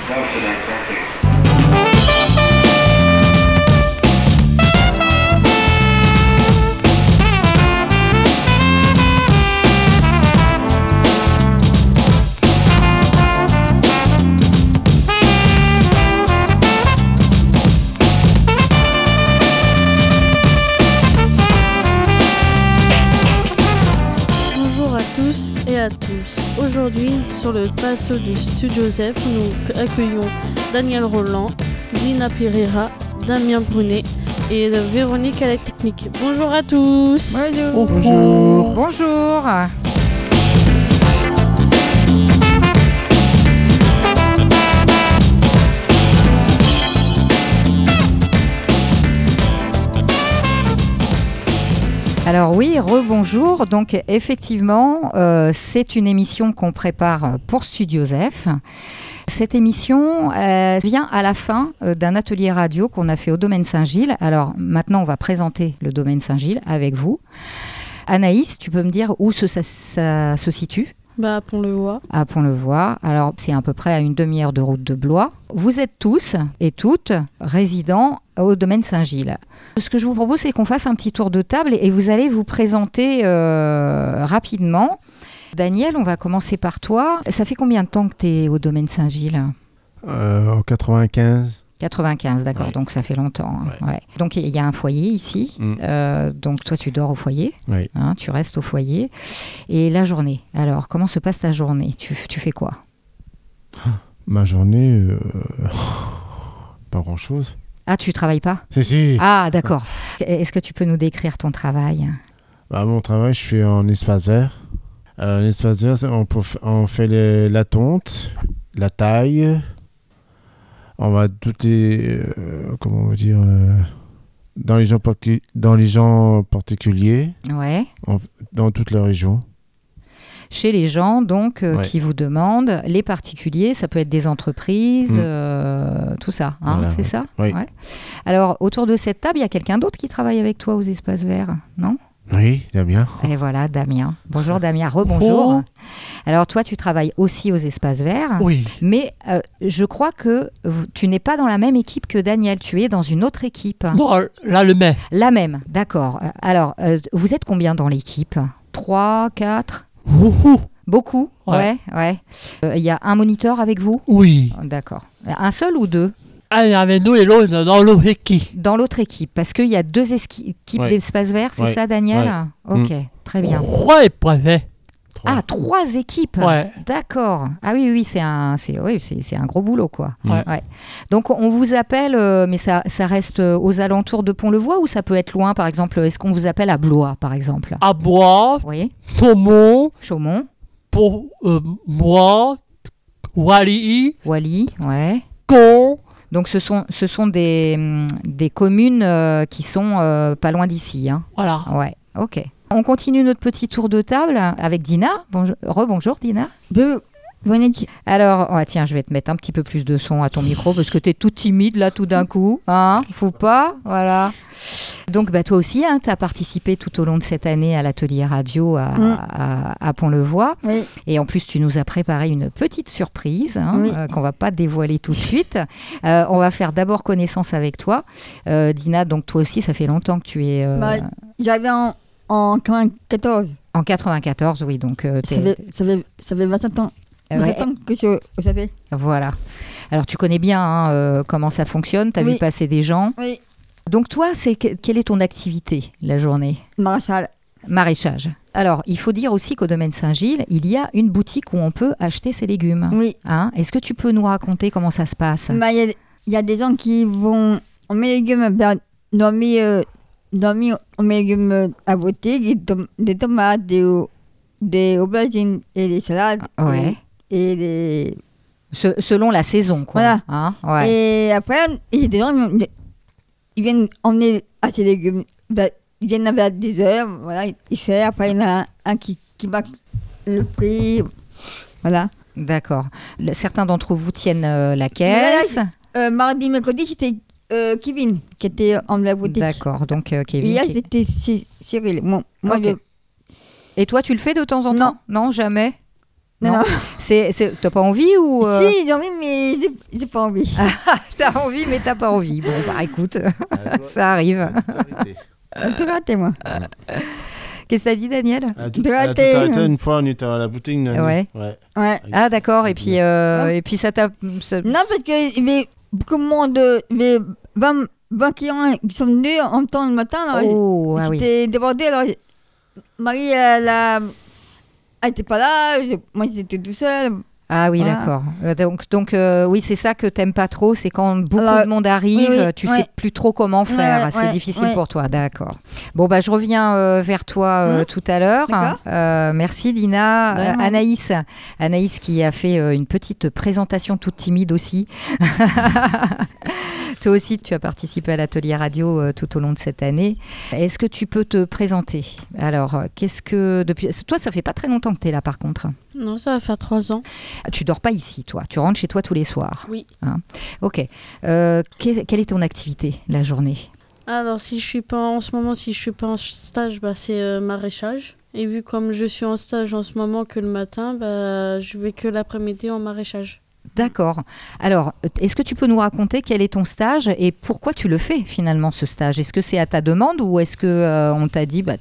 Aujourd'hui, sur le plateau du Studio Zef, nous accueillons Daniel Roland, Dina Pereira, Damien Brunet et Véronique à la technique. Bonjour à tous. Bonjour. Bonjour. Bonjour. Alors oui, rebonjour. Donc effectivement, c'est une émission qu'on prépare pour Studio Zef. Cette émission vient à la fin d'un atelier radio qu'on a fait au domaine Saint-Gilles. Alors maintenant, on va présenter le domaine Saint-Gilles avec vous. Anaïs, tu peux me dire où ça se situe ? À Pont-le-Voix. À Pont-le-Voix. Alors, c'est à peu près à une demi-heure de route de Blois. Vous êtes tous et toutes résidents au domaine Saint-Gilles. Ce que je vous propose, c'est qu'on fasse un petit tour de table et vous allez vous présenter rapidement. Daniel, on va commencer par toi. Ça fait combien de temps que tu es au domaine Saint-Gilles ? En 95. 95, d'accord, ouais. Donc ça fait longtemps. Hein. Ouais. Donc il y a un foyer ici, donc toi tu dors au foyer, hein, tu restes au foyer. Et la journée, alors comment se passe ta journée ? Tu fais quoi ? Ma journée, pas grand-chose. Ah, tu travailles pas ? Si. Ah, d'accord. Est-ce que tu peux nous décrire ton travail ? Mon travail, je fais en espace vert. En espace vert, on fait la tonte, la taille. On va toutes les, comment on va dire, dans les gens particuliers, dans toute la région. Chez les gens, donc, qui vous demandent, les particuliers, ça peut être des entreprises, tout ça, hein, voilà, c'est ça ? Oui. Ouais. Alors, autour de cette table, il y a quelqu'un d'autre qui travaille avec toi aux espaces verts, non ? Oui, Damien. Et voilà, Damien. Bonjour Damien, rebonjour. Oh. Alors toi, tu travailles aussi aux espaces verts. Oui. Mais je crois que tu n'es pas dans la même équipe que Daniel. Tu es dans une autre équipe. Non, le même. La même, d'accord. Alors, vous êtes combien dans l'équipe ? 3, 4 ? Beaucoup. Ouais. Il y a un moniteur avec vous ? Oui. D'accord. Un seul ou deux ? Avec nous et l'autre dans l'autre équipe. Dans l'autre équipe, parce qu'il y a deux équipes d'espaces verts, c'est ça, Daniel ? Ok, très bien. 3 épreuves. Ah, 3 équipes. Ouais. D'accord. Ah oui, c'est un gros boulot, quoi. Ouais. Donc, on vous appelle, mais ça reste aux alentours de Pont-le-Voix ou ça peut être loin, par exemple ? Est-ce qu'on vous appelle à Blois, par exemple ? À Blois, oui. Chaumont, pour moi, Wally, ouais. Caen. Donc, ce sont des communes qui sont pas loin d'ici. Hein. Voilà. Ouais, ok. On continue notre petit tour de table avec Dina. Rebonjour, Dina. Alors, tiens, je vais te mettre un petit peu plus de son à ton micro parce que tu es toute timide là tout d'un coup. Hein, faut pas, voilà. Donc, toi aussi, hein, tu as participé tout au long de cette année à l'atelier radio à Pont-le-Voix. Oui. Et en plus, tu nous as préparé une petite surprise qu'on ne va pas dévoiler tout de suite. On va faire d'abord connaissance avec toi. Dina, donc toi aussi, ça fait longtemps que tu es... J'avais en 94. En 94, oui. Donc, ça fait 27 ans. Que je savais. Voilà. Alors, tu connais bien comment ça fonctionne. Tu as vu passer des gens. Oui. Donc, toi, quelle est ton activité la journée ? Maraîchage. Alors, il faut dire aussi qu'au domaine Saint-Gilles, il y a une boutique où on peut acheter ses légumes. Oui. Hein ? Est-ce que tu peux nous raconter comment ça se passe ? Il y a des gens qui vont... On met les légumes on met les légumes à voter, des tomates, des aubergines et des salades. Ouais. Et des... Selon la saison, quoi. Voilà. Hein ? Ouais. Et après, il y a des gens, ils viennent emmener à ces légumes. Ils viennent vers 10 heures, voilà, ils servent. Après, il y en a un qui marque le prix. Voilà. D'accord. Certains d'entre vous tiennent la caisse. Là, mardi, mercredi, c'était Kevin qui était en la boutique. D'accord, donc Kevin. Et là, c'était Cyril. Moi, okay. Et toi, tu le fais de temps en temps ? Non, jamais. Non. T'as pas envie ou Si, j'ai envie, mais j'ai pas envie. T'as envie, mais t'as pas envie. Bon, bah écoute, ça arrive. Tout raté, moi. Qu'est-ce que t'as dit, Daniel? De raté. Une fois, on était à la boutique. Ouais. Ouais. Ah d'accord. Et puis ça t'a. Non, parce qu'il y avait beaucoup de monde, il y avait 20 clients qui sont venus en même temps le matin. Alors j'étais débordée. Alors, Marie, elle était pas là. Moi, j'étais tout seul. Ah oui, voilà. D'accord. Donc oui, c'est ça que t'aimes pas trop, c'est quand beaucoup de monde arrive, tu sais plus trop comment faire. C'est difficile pour toi, d'accord. Bon, bah je reviens vers toi tout à l'heure. Merci Lina. Anaïs qui a fait une petite présentation toute timide aussi. Toi aussi, tu as participé à l'atelier radio tout au long de cette année. Est-ce que tu peux te présenter? Alors, toi, ça fait pas très longtemps que tu es là, par contre. Non, ça va faire 3 ans. Tu dors pas ici, toi. Tu rentres chez toi tous les soirs. Oui. Hein? Ok. Quelle est ton activité la journée? Alors, si je suis pas en stage, c'est maraîchage. Et vu comme je suis en stage en ce moment que le matin, je vais que l'après-midi en maraîchage. D'accord. Alors, est-ce que tu peux nous raconter quel est ton stage et pourquoi tu le fais finalement, ce stage? Est-ce que c'est à ta demande ou est-ce que on t'a dit,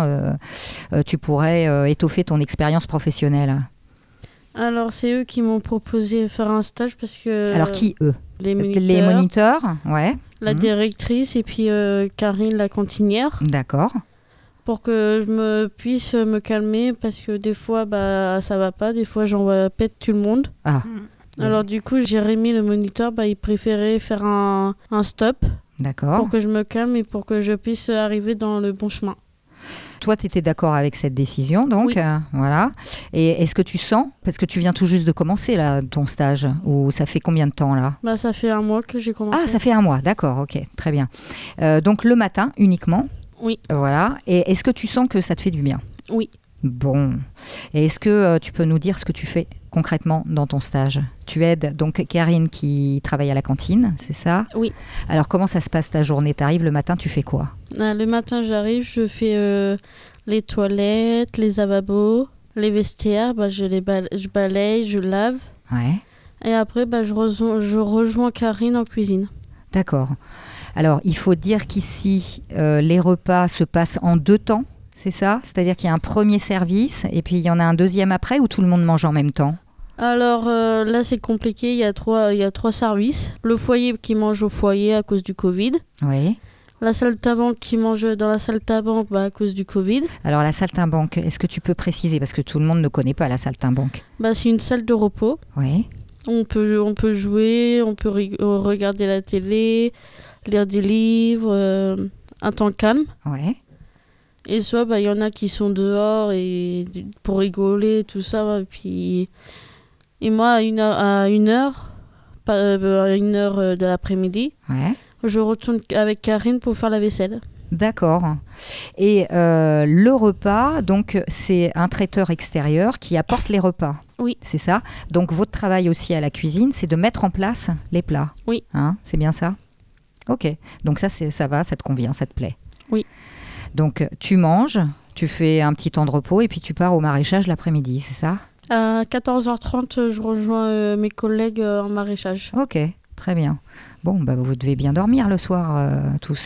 tu pourrais étoffer ton expérience professionnelle? Alors, c'est eux qui m'ont proposé de faire un stage parce que... Alors, qui, eux? Les moniteurs. Les moniteurs, ouais. La directrice et puis Karine, la cantinière. D'accord. Pour que je puisse me calmer parce que des fois, ça va pas. Des fois, j'en pète tout le monde. Ah. Alors du coup, Jérémy, le moniteur, il préférait faire un stop. D'accord. Pour que je me calme et pour que je puisse arriver dans le bon chemin. Toi, tu étais d'accord avec cette décision, donc oui. Voilà. Et est-ce que tu sens, parce que tu viens tout juste de commencer là, ton stage, ou ça fait combien de temps là? Ça fait 1 mois que j'ai commencé. Ah, ça fait 1 mois, d'accord, ok, très bien. Donc le matin uniquement? Oui. Voilà. Et est-ce que tu sens que ça te fait du bien? Oui. Bon. Et est-ce que tu peux nous dire ce que tu fais concrètement dans ton stage? Tu aides donc Karine qui travaille à la cantine, c'est ça? Oui. Alors comment ça se passe ta journée? Tu arrives le matin, tu fais quoi? Le matin, j'arrive, je fais les toilettes, les lavabos, les vestiaires, je balaye, je lave. Ouais. Et après, je rejoins Karine en cuisine. D'accord. Alors, il faut dire qu'ici, les repas se passent en 2 temps. C'est ça? C'est-à-dire qu'il y a un premier service et puis il y en a un deuxième après ou tout le monde mange en même temps? Alors là, c'est compliqué. Il y a 3 services. Le foyer qui mange au foyer à cause du Covid. Oui. La saltimbanque qui mange dans la saltimbanque à cause du Covid. Alors la saltimbanque, est-ce que tu peux préciser? Parce que tout le monde ne connaît pas la saltimbanque. C'est une salle de repos. Oui. On peut jouer, on peut regarder la télé, lire des livres, un temps calme. Ouais. Et soit, il y en a qui sont dehors et pour rigoler, tout ça. Et moi, à 1h de l'après-midi, je retourne avec Karine pour faire la vaisselle. D'accord. Et le repas, donc, c'est un traiteur extérieur qui apporte les repas. Oui. C'est ça? Donc, votre travail aussi à la cuisine, c'est de mettre en place les plats. Oui. Hein, c'est bien ça? Ok. Donc ça va, ça te convient, ça te plaît? Oui. Donc, tu manges, tu fais un petit temps de repos et puis tu pars au maraîchage l'après-midi, c'est ça? À 14h30, je rejoins mes collègues en maraîchage. Ok, très bien. Bon, vous devez bien dormir le soir, tous.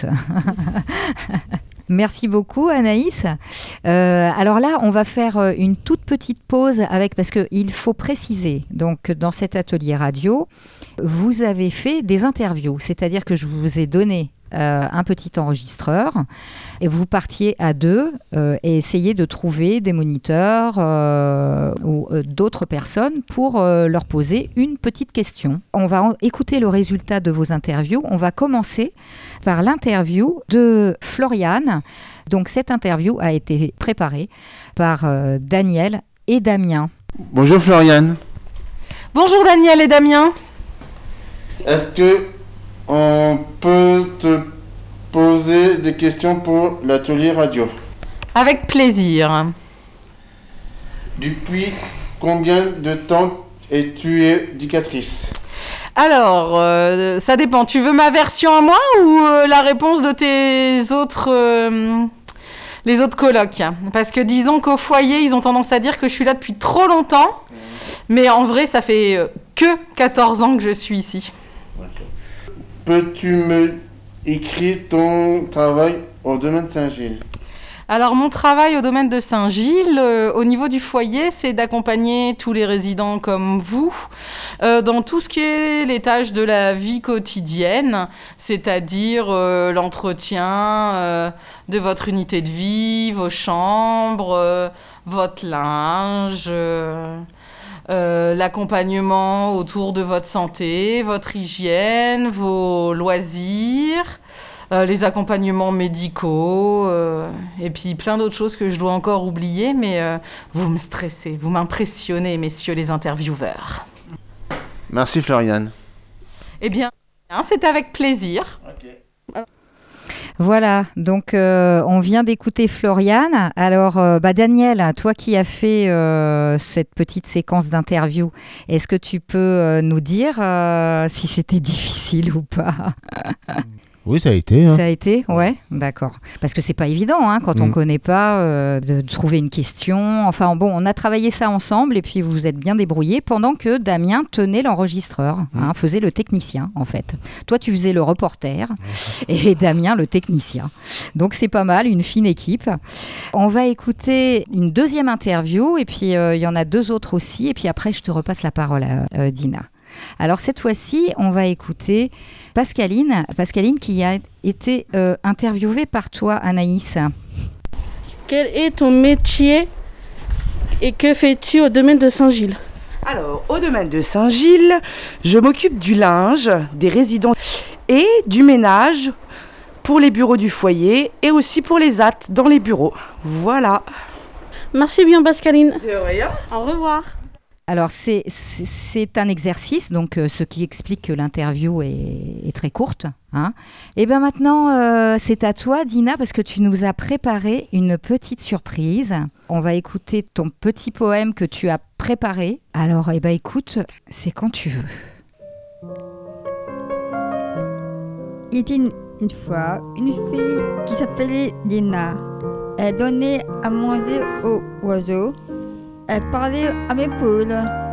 Merci beaucoup, Anaïs. Alors là, on va faire une toute petite pause parce qu'il faut préciser, donc dans cet atelier radio, vous avez fait des interviews, c'est-à-dire que je vous ai donné un petit enregistreur et vous partiez à 2 et essayez de trouver des moniteurs ou d'autres personnes pour leur poser une petite question. On va écouter le résultat de vos interviews. On va commencer par l'interview de Floriane. Donc cette interview a été préparée par Daniel et Damien. Bonjour Floriane. Bonjour Daniel et Damien. Est-ce que on peut te poser des questions pour l'atelier radio? Avec plaisir. Depuis combien de temps es-tu éducatrice? Alors, ça dépend. Tu veux ma version à moi ou la réponse de tes autres... les autres colocs? Parce que disons qu'au foyer, ils ont tendance à dire que je suis là depuis trop longtemps. Mais en vrai, ça fait que 14 ans que je suis ici. Peux-tu me écrire ton travail au domaine de Saint-Gilles? Alors, mon travail au domaine de Saint-Gilles, au niveau du foyer, c'est d'accompagner tous les résidents comme vous dans tout ce qui est les tâches de la vie quotidienne, c'est-à-dire l'entretien de votre unité de vie, vos chambres, votre linge, l'accompagnement autour de votre santé, votre hygiène, vos loisirs. Les accompagnements médicaux, et puis plein d'autres choses que je dois encore oublier, mais vous me stressez, vous m'impressionnez, messieurs les intervieweurs. Merci Floriane. Eh bien, c'est avec plaisir. Okay. Voilà, donc on vient d'écouter Floriane. Alors, Daniel, toi qui as fait cette petite séquence d'interview, est-ce que tu peux nous dire si c'était difficile ou pas? Oui, ça a été. Ça a été, ouais, d'accord. Parce que c'est pas évident quand on connaît pas de trouver une question. Enfin bon, on a travaillé ça ensemble et puis vous vous êtes bien débrouillés pendant que Damien tenait l'enregistreur, faisait le technicien en fait. Toi, tu faisais le reporter et Damien le technicien. Donc c'est pas mal, une fine équipe. On va écouter une deuxième interview et puis il y en a deux autres aussi et puis après je te repasse la parole à Dina. Alors cette fois-ci, on va écouter Pascaline qui a été interviewée par toi, Anaïs. Quel est ton métier et que fais-tu au domaine de Saint-Gilles? Alors, au domaine de Saint-Gilles, je m'occupe du linge, des résidents et du ménage pour les bureaux du foyer et aussi pour les AT dans les bureaux. Voilà. Merci bien, Pascaline. De rien. Au revoir. Alors, c'est un exercice, donc ce qui explique que l'interview est très courte. Et bien maintenant, c'est à toi, Dina, parce que tu nous as préparé une petite surprise. On va écouter ton petit poème que tu as préparé. Alors, écoute, c'est quand tu veux. Il était une fois une fille qui s'appelait Dina. Elle donnait à manger aux oiseaux. Elle parlait à mes poules.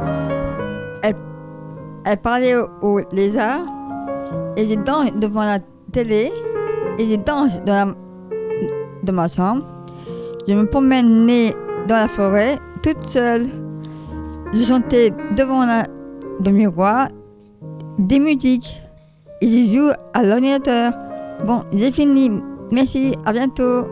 Elle parlait aux lézards. Et je danse devant la télé. Et je danse dans ma chambre. Je me promenais dans la forêt toute seule. Je chantais devant le miroir des musiques. Et je joue à l'ordinateur. Bon, j'ai fini. Merci, à bientôt.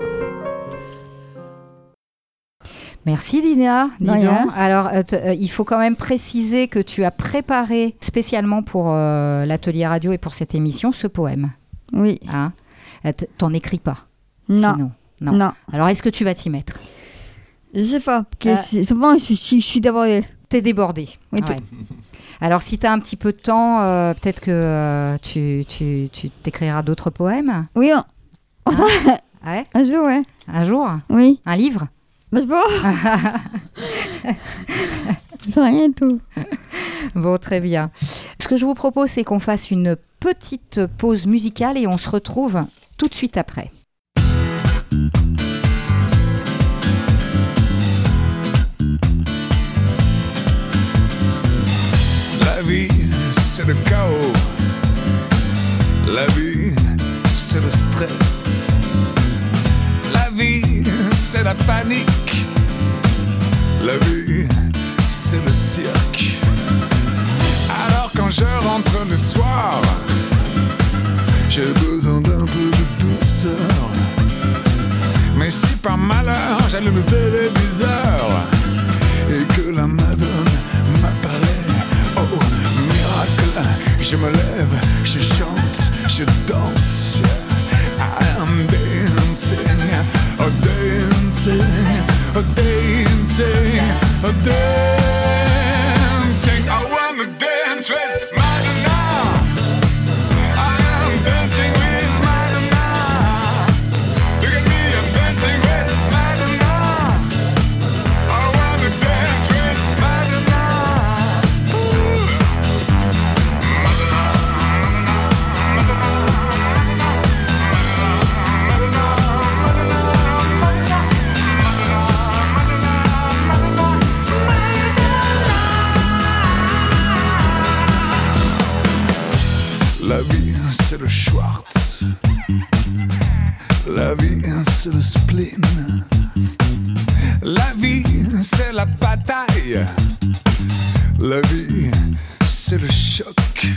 Merci Dina. Alors, il faut quand même préciser que tu as préparé spécialement pour l'atelier radio et pour cette émission ce poème. Oui. T'en écris pas? Non. Sinon, non. Alors, est-ce que tu vas t'y mettre? Je sais pas. Souvent, je suis débordée. T'es débordée. Oui, ouais. Alors, si tu as un petit peu de temps, peut-être que tu t'écriras d'autres poèmes? Oui. Ouais. Un jour, ouais. Un jour? Oui. Un livre? Mais bon. C'est rien du tout. Bon, très bien. Ce que je vous propose, c'est qu'on fasse une petite pause musicale et on se retrouve tout de suite après. La vie, c'est le chaos. La vie, c'est le stress. La vie, c'est la panique. La vie, c'est le cirque. Alors quand je rentre le soir, j'ai besoin d'un peu de douceur. Mais si par malheur j'allume le téléviseur et que la madone m'apparaît, oh miracle, je me lève, je chante, je danse. I'm dancing, oh dancing, oh dancing, oh dancing. I wanna dance with Madonna. I am dancing with Madonna. Look at me, I'm dancing with Madonna. I wanna dance with Madonna. Madonna. c'est le Schwartz. La vie, c'est le spleen. La vie, c'est la bataille. La vie, c'est le choc.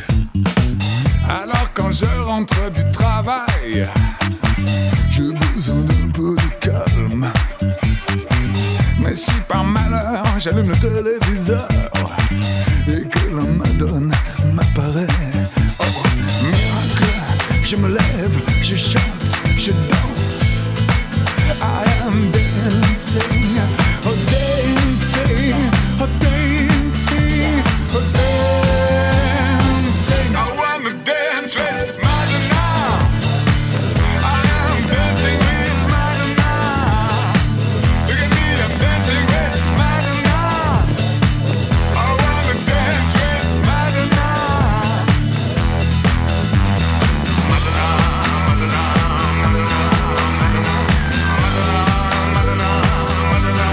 Alors quand je rentre du travail, j'ai besoin d'un peu de calme. Mais si par malheur j'allume le téléviseur et que la Madone m'apparaît, oh miracle, je me lève, je chante, je danse. I am dancing, oh dancing, oh dancing, oh dancing. I wanna dance with Madonna. I am dancing with Madonna. Look at me, I'm dancing with Madonna. I wanna dance with Madonna. Madonna, Madonna, Madonna, Madonna, Madonna,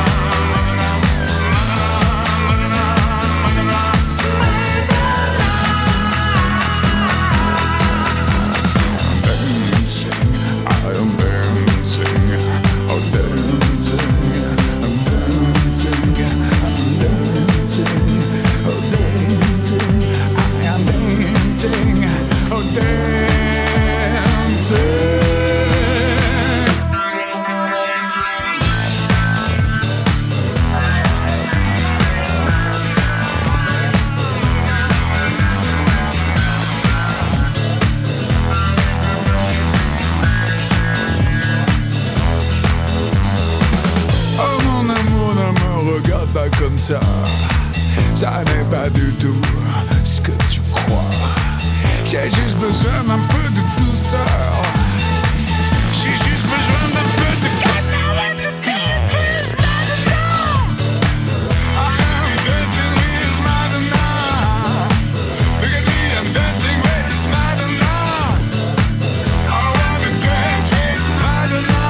dancing, I am dancing, oh dancing, I'm dancing, I'm dancing, oh dancing, I am dancing, oh dancing. Oh mon amour, ne me regarde pas comme ça. Ça n'est pas du tout ce que tu crois. J'ai juste besoin d'un peu de douceur. J'ai juste besoin d'un peu de calme. I am dancing with Madonna. Look at me, I'm dancing with Madonna. I wanna dance with Madonna.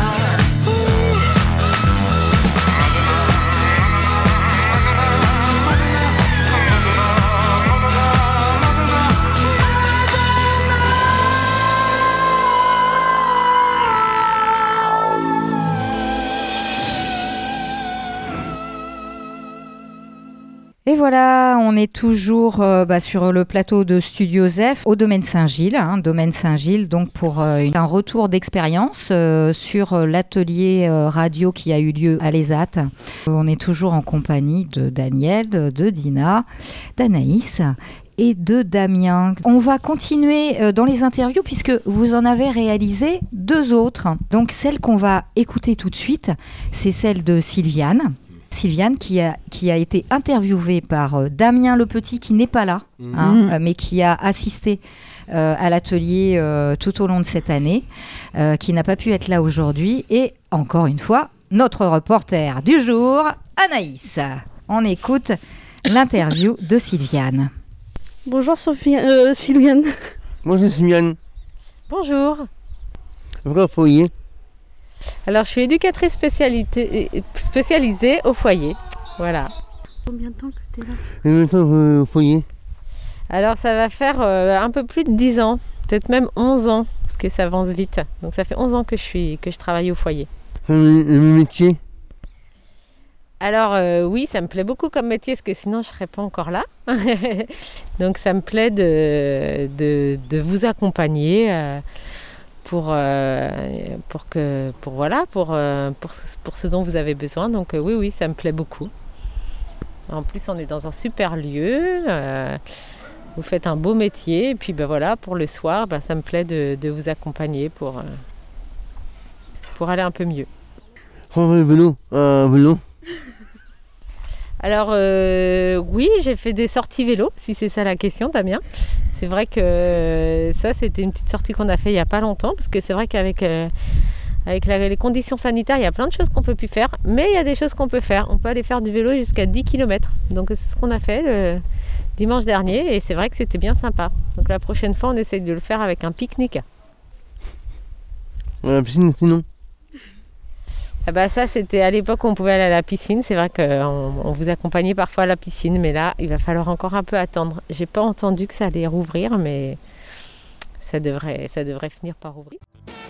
Et voilà, on est toujours sur le plateau de Studio Zef au domaine Saint-Gilles. Domaine Saint-Gilles, donc pour un retour d'expérience sur l'atelier radio qui a eu lieu à l'ESAT. On est toujours en compagnie de Daniel, de Dina, d'Anaïs et de Damien. On va continuer dans les interviews puisque vous en avez réalisé 2 autres. Donc celle qu'on va écouter tout de suite, c'est celle de Sylviane. Sylviane qui a été interviewée par Damien Le Petit qui n'est pas là, mais qui a assisté à l'atelier tout au long de cette année, qui n'a pas pu être là aujourd'hui. Et encore une fois, notre reporter du jour, Anaïs. On écoute l'interview de Sylviane. Bonjour Sylviane. Bonjour Sylviane. Bonjour. Pourquoi foyer? Alors, je suis éducatrice spécialisée au foyer. Voilà. Combien de temps que tu es là? Combien de temps au foyer? Alors, ça va faire un peu plus de 10 ans, peut-être même 11 ans, parce que ça avance vite. Donc, ça fait 11 ans que je travaille au foyer. Le métier? Alors, oui, ça me plaît beaucoup comme métier, parce que sinon, je ne serais pas encore là. Donc, ça me plaît de vous accompagner pour ce dont vous avez besoin. Donc oui, ça me plaît beaucoup. En plus, on est dans un super lieu. Vous faites un beau métier. Et puis voilà, pour le soir, ça me plaît de vous accompagner pour aller un peu mieux. Vélo. Alors oui, j'ai fait des sorties vélo, si c'est ça la question, Damien. C'est vrai que ça, c'était une petite sortie qu'on a fait il n'y a pas longtemps, parce que c'est vrai qu'avec les conditions sanitaires, il y a plein de choses qu'on ne peut plus faire, mais il y a des choses qu'on peut faire. On peut aller faire du vélo jusqu'à 10 km. Donc c'est ce qu'on a fait le dimanche dernier, et c'est vrai que c'était bien sympa. Donc la prochaine fois, on essaye de le faire avec un pique-nique. La piscine, sinon? Ça, c'était à l'époque où on pouvait aller à la piscine. C'est vrai qu'on vous accompagnait parfois à la piscine, mais là, il va falloir encore un peu attendre. J'ai pas entendu que ça allait rouvrir, mais ça devrait finir par ouvrir.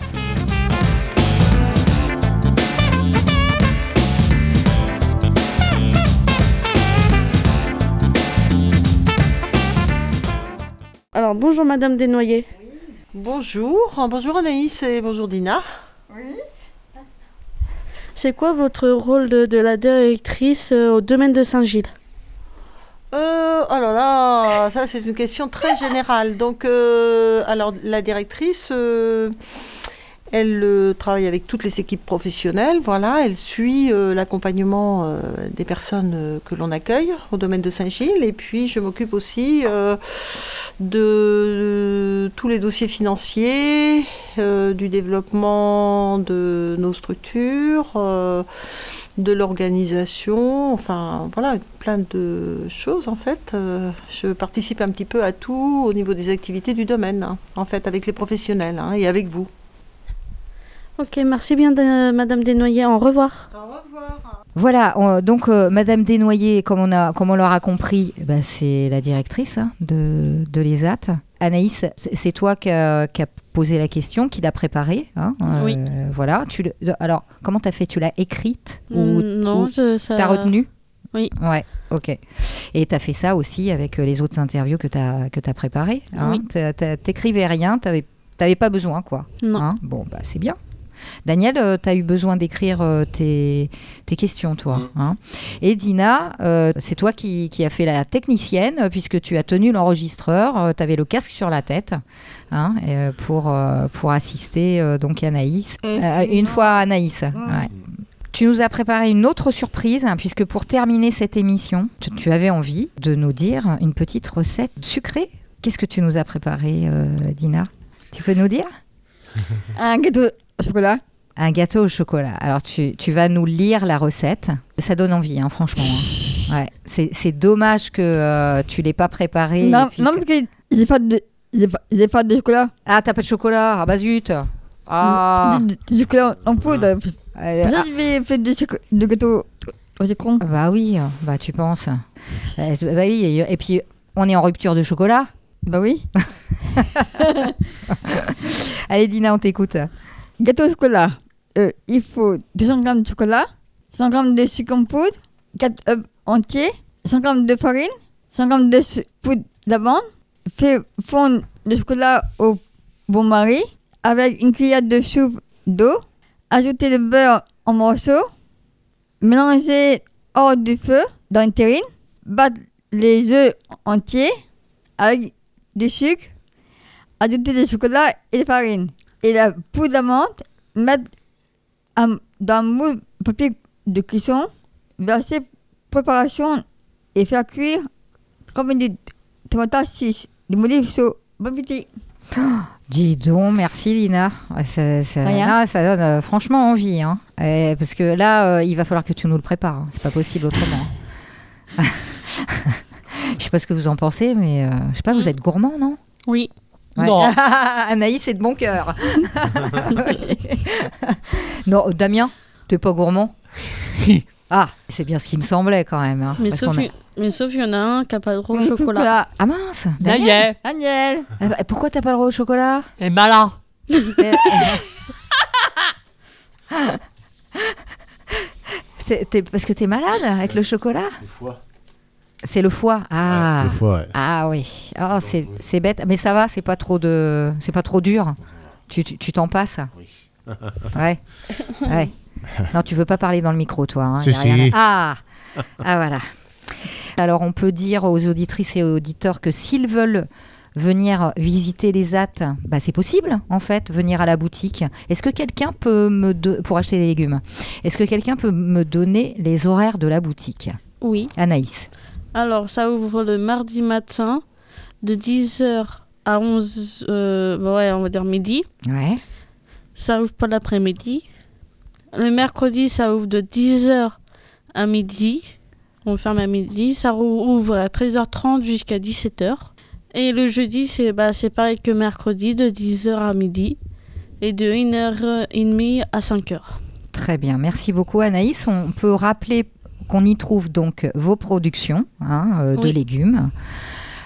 Alors bonjour Madame Desnoyers. Bonjour Anaïs et bonjour Dina. C'est quoi votre rôle de la directrice au domaine de Saint-Gilles? Oh là là, ça c'est une question très générale. Donc, alors la directrice, elle travaille avec toutes les équipes professionnelles. Voilà, elle suit l'accompagnement des personnes que l'on accueille au domaine de Saint-Gilles. Et puis, je m'occupe aussi de tous les dossiers financiers, du développement de nos structures. De l'organisation, enfin voilà, plein de choses en fait. Je participe un petit peu à tout au niveau des activités du domaine, hein, en fait, avec les professionnels et avec vous. Ok, merci bien Madame Desnoyers, au revoir. Au revoir. Voilà, donc Madame Desnoyers, comme on l'aura compris, c'est la directrice de l'ESAT. Anaïs, c'est toi qui a posé la question, qui l'a préparée. Hein, oui. Voilà. Alors, comment tu as fait? Tu l'as écrite non, ça... T'as retenu? Oui. Ouais, ok. Et tu as fait ça aussi avec les autres interviews que tu as préparées. Hein, oui. T'écrivais rien, t'avais pas besoin, quoi. Non. Hein, bon, c'est bien. Daniel, tu as eu besoin d'écrire tes questions, toi. Hein. Et Dina, c'est toi qui as fait la technicienne, puisque tu as tenu l'enregistreur, tu avais le casque sur la tête pour assister donc Anaïs. Une fois Anaïs. Ouais. Tu nous as préparé une autre surprise, puisque pour terminer cette émission, tu avais envie de nous dire une petite recette sucrée. Qu'est-ce que tu nous as préparé, Dina? Tu peux nous dire? Un gâteau au chocolat. Un gâteau au chocolat. Alors, tu vas nous lire la recette. Ça donne envie, hein, franchement. Hein. Ouais. C'est dommage que tu l'aies pas préparé. Non, parce que j'ai pas de chocolat. Ah, t'as pas de chocolat? Ah bah zut. Ah. Du chocolat en poudre. Je vais faire du gâteau au sucre. Bah oui, tu penses. Bah oui, et puis on est en rupture de chocolat. Bah oui. Allez Dina, on t'écoute. Gâteau au chocolat. Il faut 200 g de chocolat, 100 g de sucre en poudre, 4 œufs entiers, 100 g de farine, 100 g de poudre d'amande. Fait fondre le chocolat au bain-marie avec une cuillère de soupe d'eau. Ajoutez le beurre en morceaux. Mélangez hors du feu dans une terrine. Battre les œufs entiers avec du sucre. Ajoutez le chocolat et la farine. Et la poudre d'amande, mettre dans un moule papier de cuisson, verser préparation et faire cuire 3 minutes. Tomate 6, de olives sur bon petit. Dis donc, merci Lina. Ça donne franchement envie. Hein. Parce que là, il va falloir que tu nous le prépares. Hein. C'est pas possible autrement. Je sais pas ce que vous en pensez, mais je sais pas, vous êtes gourmand, non? Oui. Ouais. Non. Anaïs, c'est de bon cœur. Non, Damien, t'es pas gourmand? Ah, c'est bien ce qui me semblait quand même. Hein, mais sauf qu'il y en a un qui n'a pas le droit au chocolat. Ah mince, Daniel. Daniel. Pourquoi t'as pas le droit au chocolat? Et malin. Parce que t'es malade avec le chocolat? Le foie. C'est le foie. Ah, ouais, le foie, ouais. Ah oui. Oh, c'est bête, mais ça va, c'est pas trop dur. Tu t'en passes. Oui. Ouais. Non, tu veux pas parler dans le micro, toi. Hein, Si. Ah, voilà. Alors, on peut dire aux auditrices et aux auditeurs que s'ils veulent venir visiter l'ESAT, c'est possible, en fait, venir à la boutique. Est-ce que quelqu'un peut pour acheter des légumes, est-ce que quelqu'un peut me donner les horaires de la boutique? Oui. Anaïs. Alors, ça ouvre le mardi matin de 10h à 11h, on va dire midi. Ouais. Ça ouvre pas l'après-midi. Le mercredi, ça ouvre de 10h à midi. On ferme à midi. Ça rouvre à 13h30 jusqu'à 17h. Et le jeudi, c'est pareil que mercredi, de 10h à midi. Et de 1h30 à 5h. Très bien. Merci beaucoup, Anaïs. On peut rappeler qu'on y trouve donc vos productions de légumes.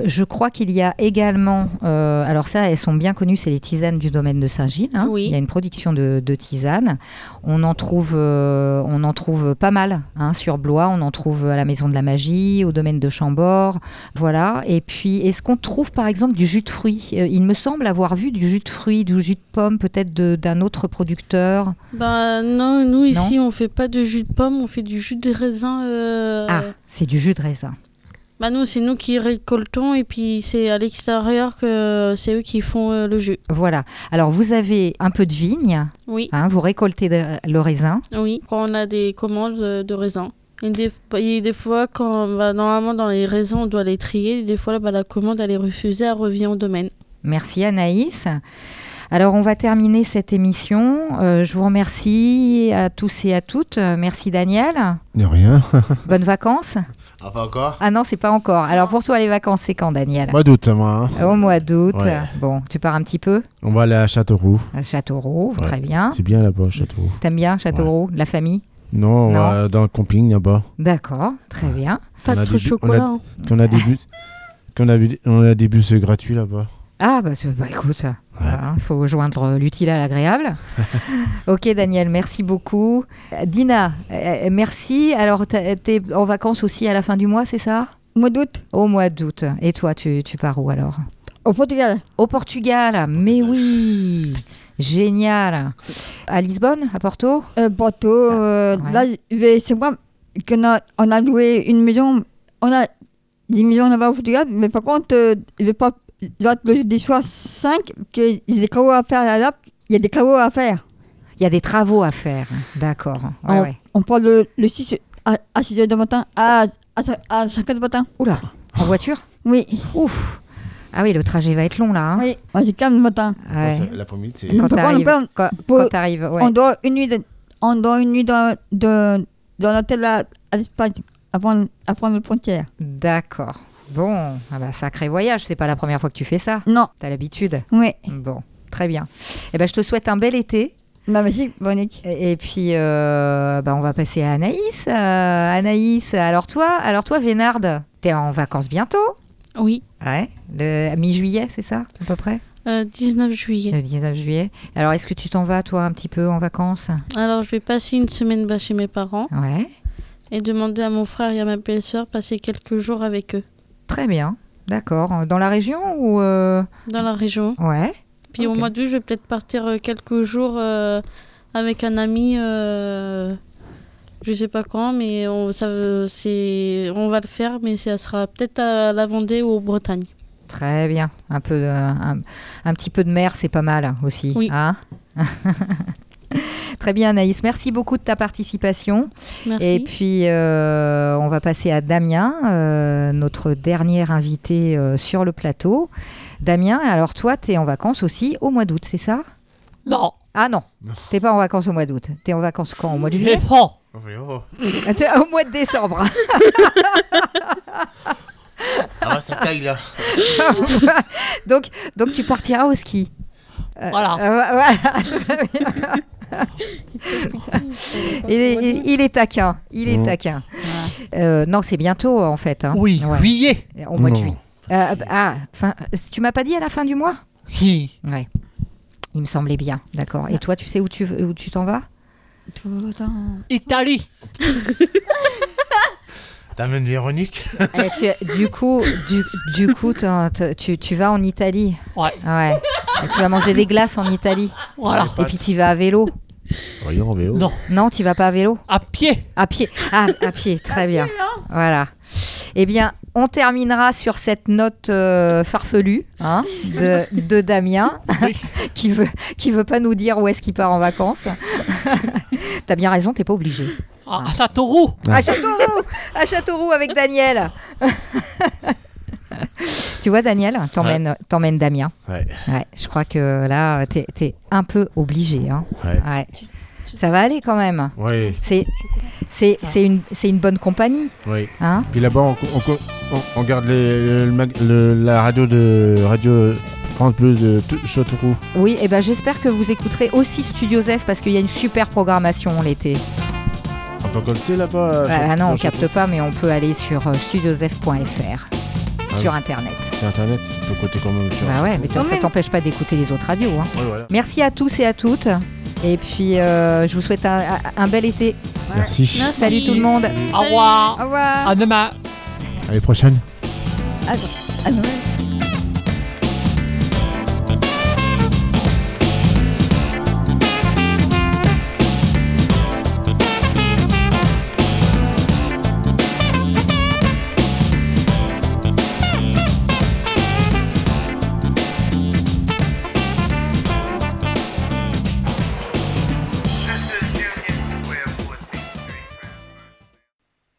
Je crois qu'il y a également, alors ça, elles sont bien connues, c'est les tisanes du domaine de Saint-Gilles. Hein. Oui. Il y a une production de tisanes. On en trouve pas mal hein, sur Blois. On en trouve à la Maison de la Magie, au domaine de Chambord. Voilà. Et puis, est-ce qu'on trouve par exemple du jus de fruits Il me semble avoir vu du jus de fruits, du jus de pomme, peut-être d'un autre producteur. Bah non, nous ici on fait pas de jus de pomme, on fait du jus de raisin. Ah, c'est du jus de raisin. Bah nous c'est nous qui récoltons et puis c'est à l'extérieur que c'est eux qui font le jus. Voilà. Alors vous avez un peu de vigne. Oui. Hein, vous récoltez le raisin. Oui, quand on a des commandes de raisins. Et des fois, normalement dans les raisins on doit les trier. Et des fois la commande elle est refusée, elle revient au domaine. Merci Anaïs. Alors, on va terminer cette émission. Je vous remercie à tous et à toutes. Merci Daniel. De rien. Bonnes vacances. Ah, pas encore? Ah non, c'est pas encore. Alors, pour toi, les vacances, c'est quand, Daniel? Mois d'août, moi. Hein. Au mois d'août. Ouais. Bon, tu pars un petit peu? On va aller à Châteauroux. À Châteauroux, Ouais. très bien. C'est bien là-bas, Châteauroux. T'aimes bien Châteauroux, la famille? Non, on Non. va dans le camping là-bas. D'accord, très bien. Pas de chocolat. hein. On a des bus gratuits là-bas. Ah, bah écoute, il faut joindre l'utile à l'agréable. Ok, Daniel, merci beaucoup. Dina, merci. Alors, t'es en vacances aussi à la fin du mois, c'est ça? Mois d'août. Au mois d'août. Et toi, tu pars où alors? Au Portugal. Au Portugal, mais oui. Génial. À Lisbonne, à Porto? Porto. ouais. Là, c'est moi on a loué une maison. On a 10 millions là-bas au Portugal, mais par contre, il ne pas. Il doit être des choix 5, qu'il y a des travaux à faire là-bas. Il y a des travaux à faire. Il y a des travaux à faire, d'accord. Ouais. On part le 6 à 6 h du matin, à 5 h du matin. Oula, en voiture? Oui. Ouf. Ah oui, le trajet va être long là. Hein. Oui, c'est calme le matin. Ouais. L'après-midi, c'est... Quand t'arrives, pour- t'arrives, ouais. On dort une nuit dans l'hôtel à l'Espagne, avant la frontière. D'accord. Bon, ah bah, sacré voyage, c'est pas la première fois que tu fais ça. Non. T'as l'habitude. Oui. Bon, très bien. Eh ben, je te souhaite un bel été. Bah, merci, Monique. Et puis, on va passer à Anaïs. Anaïs, alors toi, Vénarde, t'es en vacances bientôt? Oui. Ouais, le mi-juillet, c'est ça, à peu près? 19 juillet. Le 19 juillet. Alors, est-ce que tu t'en vas, toi, un petit peu en vacances? Alors, je vais passer une semaine chez mes parents. Ouais. Et demander à mon frère et à ma belle-sœur passer quelques jours avec eux. Très bien, d'accord. Dans la région ou Dans la région. Ouais. Puis au mois d'août, je vais peut-être partir quelques jours avec un ami. Je sais pas quand, mais on va le faire, mais ça sera peut-être à la Vendée ou en Bretagne. Très bien. Un petit peu de mer, c'est pas mal aussi. Oui. Hein. Très bien, Anaïs. Merci beaucoup de ta participation. Merci. Et puis, on va passer à Damien, notre dernier invité sur le plateau. Damien, alors toi, tu es en vacances aussi au mois d'août, c'est ça? Non. Ah non, t'es pas en vacances au mois d'août. T'es en vacances quand? Au mois de juillet? Défends. T'es au mois de décembre. Ah, ça taille là. donc tu partiras au ski. Voilà. Voilà, très bien. Il est taquin. Il est taquin. Non, c'est bientôt en fait. Hein. Oui, Ouais. juillet. Au mois de Non. juillet. Tu m'as pas dit à la fin du mois? Si. Ouais. Il me semblait bien, d'accord. Et toi, tu sais où tu t'en vas? Italie. T'amènes Véronique? Du coup, tu vas en Italie. Ouais. Ouais. Et tu vas manger des glaces en Italie. Voilà. Et puis tu vas à vélo. Voyons en vélo. Non. Non, tu vas pas à vélo? À pied. À pied. Ah, à pied, très bien. Voilà. Eh bien, on terminera sur cette note farfelue hein, de Damien, Oui. qui veut pas nous dire où est-ce qu'il part en vacances. T'as bien raison, t'es pas obligé. À Châteauroux. À Châteauroux avec Daniel. Tu vois, Daniel, t'emmènes Damien. Ouais. Ouais, je crois que là, t'es un peu obligé. Hein. Ouais. Ça va aller quand même. Oui. C'est une bonne compagnie. Oui. Hein. Puis là-bas, on garde la radio France Bleu de Châteauroux. Oui, et ben j'espère que vous écouterez aussi Studio Zef parce qu'il y a une super programmation l'été. On peut colter là-bas? Non, on capte pas, mais on peut aller sur studiozef.fr. sur Internet. Sur Internet, il faut côté quand même sur. Bah ouais, mais ça t'empêche pas d'écouter les autres radios. Hein. Ouais, voilà. Merci à tous et à toutes. Et puis, je vous souhaite un bel été. Merci. Salut tout le monde. Au revoir. Au revoir. À demain. À l'année prochaine. À Noël.